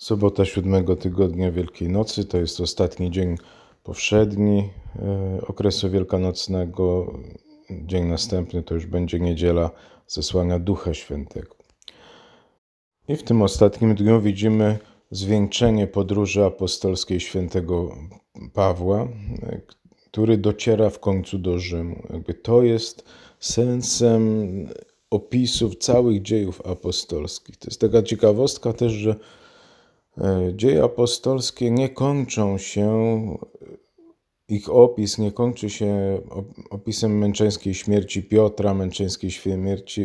Sobota 7 tygodnia Wielkiej Nocy to jest ostatni dzień powszedni okresu wielkanocnego. Dzień następny to już będzie niedziela zesłania Ducha Świętego. I w tym ostatnim dniu widzimy zwieńczenie podróży apostolskiej świętego Pawła, który dociera w końcu do Rzymu. To jest sensem opisów całych dziejów apostolskich. To jest taka ciekawostka też, że dzieje apostolskie nie kończą się, ich opis nie kończy się opisem męczeńskiej śmierci Piotra, męczeńskiej śmierci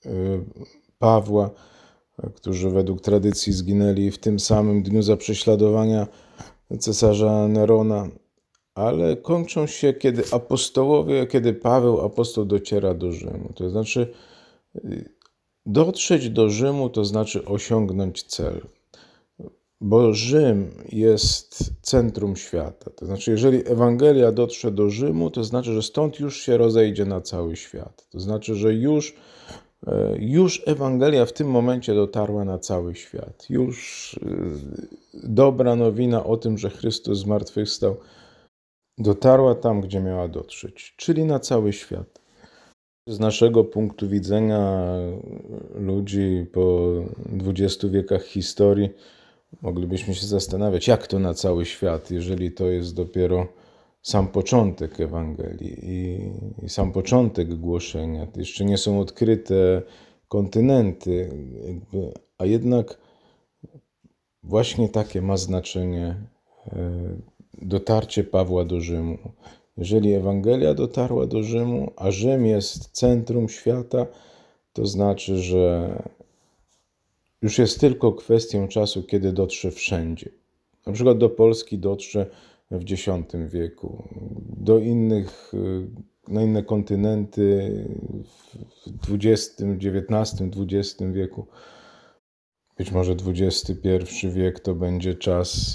Pawła, którzy według tradycji zginęli w tym samym dniu za prześladowania cesarza Nerona, ale kończą się, kiedy Paweł apostoł dociera do Rzymu. To znaczy dotrzeć do Rzymu, to znaczy osiągnąć cel. Bo Rzym jest centrum świata. To znaczy, jeżeli Ewangelia dotrze do Rzymu, to znaczy, że stąd już się rozejdzie na cały świat. To znaczy, że już Ewangelia w tym momencie dotarła na cały świat. Już dobra nowina o tym, że Chrystus zmartwychwstał, dotarła tam, gdzie miała dotrzeć, czyli na cały świat. Z naszego punktu widzenia ludzi po 20 wiekach historii moglibyśmy się zastanawiać, jak to na cały świat, jeżeli to jest dopiero sam początek Ewangelii i sam początek głoszenia. To jeszcze nie są odkryte kontynenty, a jednak właśnie takie ma znaczenie dotarcie Pawła do Rzymu. Jeżeli Ewangelia dotarła do Rzymu, a Rzym jest centrum świata, to znaczy, że już jest tylko kwestią czasu, kiedy dotrze wszędzie. Na przykład do Polski dotrze w X wieku, na inne kontynenty w XX, XIX wieku. Być może XXI wiek to będzie czas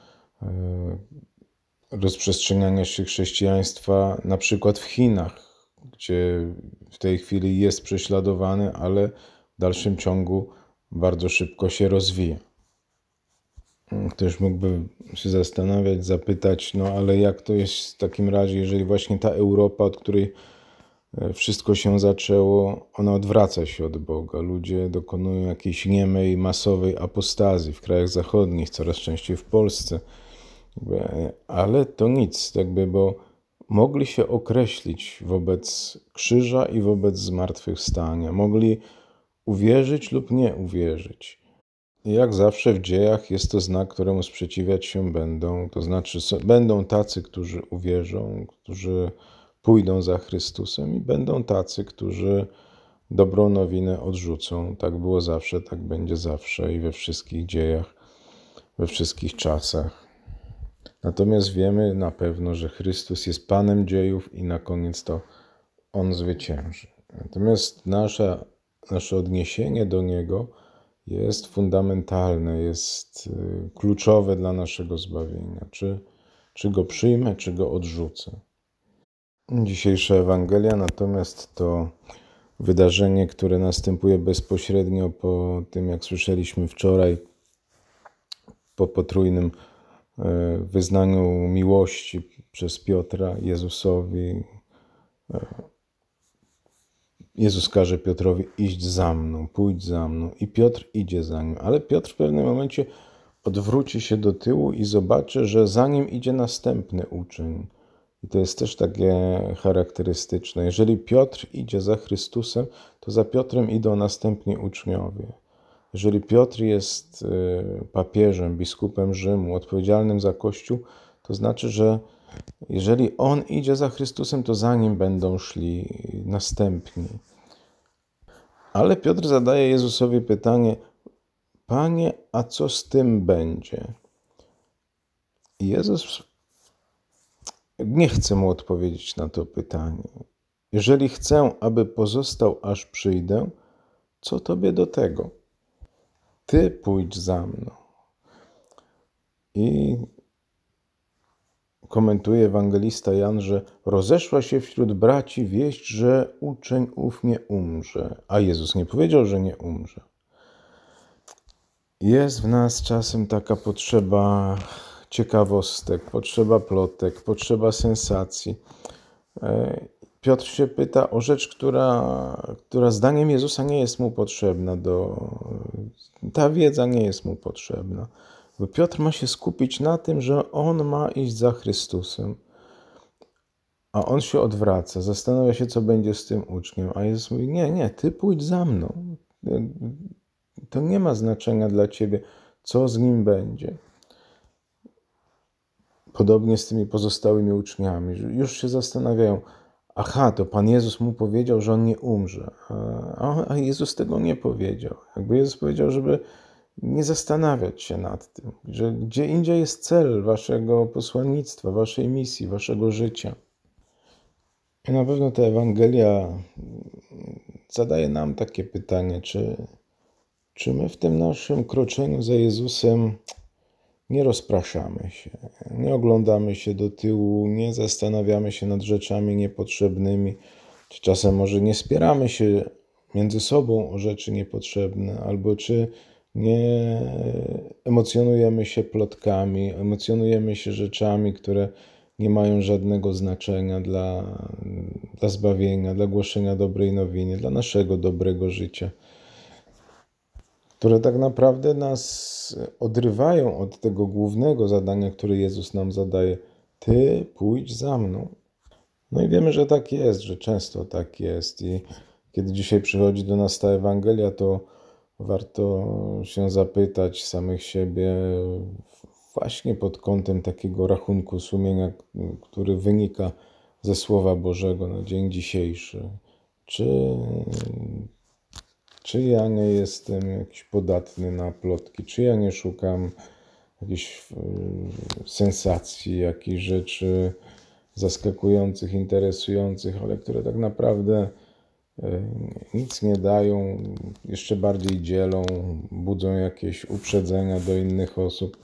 rozprzestrzeniania się chrześcijaństwa na przykład w Chinach, gdzie w tej chwili jest prześladowany, ale w dalszym ciągu bardzo szybko się rozwija. Ktoś mógłby się zastanawiać, zapytać, no ale jak to jest w takim razie, jeżeli właśnie ta Europa, od której wszystko się zaczęło, ona odwraca się od Boga. Ludzie dokonują jakiejś niemej, masowej apostazji w krajach zachodnich, coraz częściej w Polsce. Ale to nic, bo mogli się określić wobec krzyża i wobec zmartwychwstania. Mogli uwierzyć lub nie uwierzyć. I jak zawsze w dziejach jest to znak, któremu sprzeciwiać się będą. To znaczy będą tacy, którzy uwierzą, którzy pójdą za Chrystusem i będą tacy, którzy dobrą nowinę odrzucą. Tak było zawsze, tak będzie zawsze i we wszystkich dziejach, we wszystkich czasach. Natomiast wiemy na pewno, że Chrystus jest Panem dziejów i na koniec to On zwycięży. Natomiast nasze odniesienie do Niego jest fundamentalne, jest kluczowe dla naszego zbawienia. Czy Go przyjmę, czy Go odrzucę. Dzisiejsza Ewangelia natomiast to wydarzenie, które następuje bezpośrednio po tym, jak słyszeliśmy wczoraj, po potrójnym wyznaniu miłości przez Piotra Jezusowi. Jezus każe Piotrowi: idź za mną, pójdź za mną. I Piotr idzie za nim. Ale Piotr w pewnym momencie odwróci się do tyłu i zobaczy, że za nim idzie następny uczeń. I to jest też takie charakterystyczne. Jeżeli Piotr idzie za Chrystusem, to za Piotrem idą następni uczniowie. Jeżeli Piotr jest papieżem, biskupem Rzymu, odpowiedzialnym za Kościół, to znaczy, że jeżeli on idzie za Chrystusem, to za nim będą szli następni. Ale Piotr zadaje Jezusowi pytanie: Panie, a co z tym będzie? I Jezus nie chce mu odpowiedzieć na to pytanie. Jeżeli chcę, aby pozostał, aż przyjdę, co tobie do tego? Ty pójdź za mną. I komentuje ewangelista Jan, że rozeszła się wśród braci wieść, że uczeń ów nie umrze. A Jezus nie powiedział, że nie umrze. Jest w nas czasem taka potrzeba ciekawostek, potrzeba plotek, potrzeba sensacji. Piotr się pyta o rzecz, która zdaniem Jezusa nie jest mu potrzebna. Ta wiedza nie jest mu potrzebna. Bo Piotr ma się skupić na tym, że on ma iść za Chrystusem. A on się odwraca, zastanawia się, co będzie z tym uczniem. A Jezus mówi, nie, ty pójdź za mną. To nie ma znaczenia dla ciebie, co z nim będzie. Podobnie z tymi pozostałymi uczniami. Już się zastanawiają, aha, to Pan Jezus mu powiedział, że on nie umrze. A Jezus tego nie powiedział. Jakby Jezus powiedział, żeby nie zastanawiać się nad tym, że gdzie indziej jest cel waszego posłannictwa, waszej misji, waszego życia. I na pewno ta Ewangelia zadaje nam takie pytanie, czy my w tym naszym kroczeniu za Jezusem nie rozpraszamy się, nie oglądamy się do tyłu, nie zastanawiamy się nad rzeczami niepotrzebnymi, czy czasem może nie spieramy się między sobą o rzeczy niepotrzebne, albo czy nie emocjonujemy się plotkami, emocjonujemy się rzeczami, które nie mają żadnego znaczenia dla zbawienia, dla głoszenia dobrej nowiny, dla naszego dobrego życia, które tak naprawdę nas odrywają od tego głównego zadania, które Jezus nam zadaje. Ty pójdź za mną. No i wiemy, że tak jest, że często tak jest. I kiedy dzisiaj przychodzi do nas ta Ewangelia, to warto się zapytać samych siebie właśnie pod kątem takiego rachunku sumienia, który wynika ze Słowa Bożego na dzień dzisiejszy. Czy ja nie jestem jakiś podatny na plotki? Czy ja nie szukam jakichś sensacji, jakichś rzeczy zaskakujących, interesujących, ale które tak naprawdę nic nie dają, jeszcze bardziej dzielą, budzą jakieś uprzedzenia do innych osób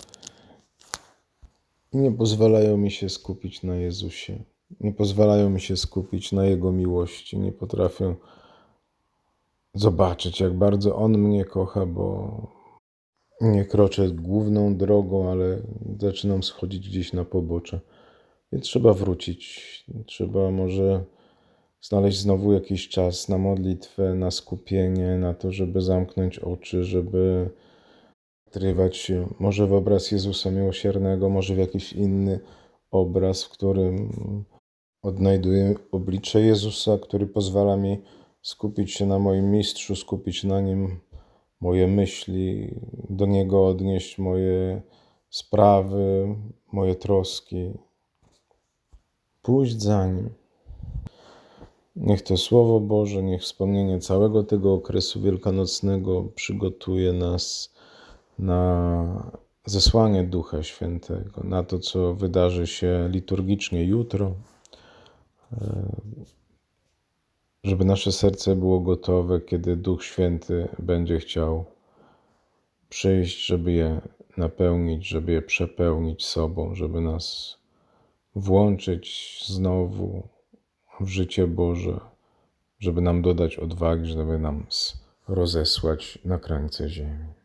i nie pozwalają mi się skupić na Jezusie, nie pozwalają mi się skupić na Jego miłości, nie potrafię zobaczyć, jak bardzo On mnie kocha, bo nie kroczę główną drogą, ale zaczynam schodzić gdzieś na pobocze. Więc trzeba wrócić. Trzeba może znaleźć znowu jakiś czas na modlitwę, na skupienie, na to, żeby zamknąć oczy, żeby wpatrywać się może w obraz Jezusa Miłosiernego, może w jakiś inny obraz, w którym odnajduję oblicze Jezusa, który pozwala mi skupić się na moim Mistrzu, skupić na Nim moje myśli, do Niego odnieść moje sprawy, moje troski. Pójść za Nim. Niech to Słowo Boże, niech wspomnienie całego tego okresu wielkanocnego przygotuje nas na zesłanie Ducha Świętego, na to, co wydarzy się liturgicznie jutro, żeby nasze serce było gotowe, kiedy Duch Święty będzie chciał przyjść, żeby je napełnić, żeby je przepełnić sobą, żeby nas włączyć znowu w życie Boże, żeby nam dodać odwagi, żeby nam rozesłać na krańce ziemi.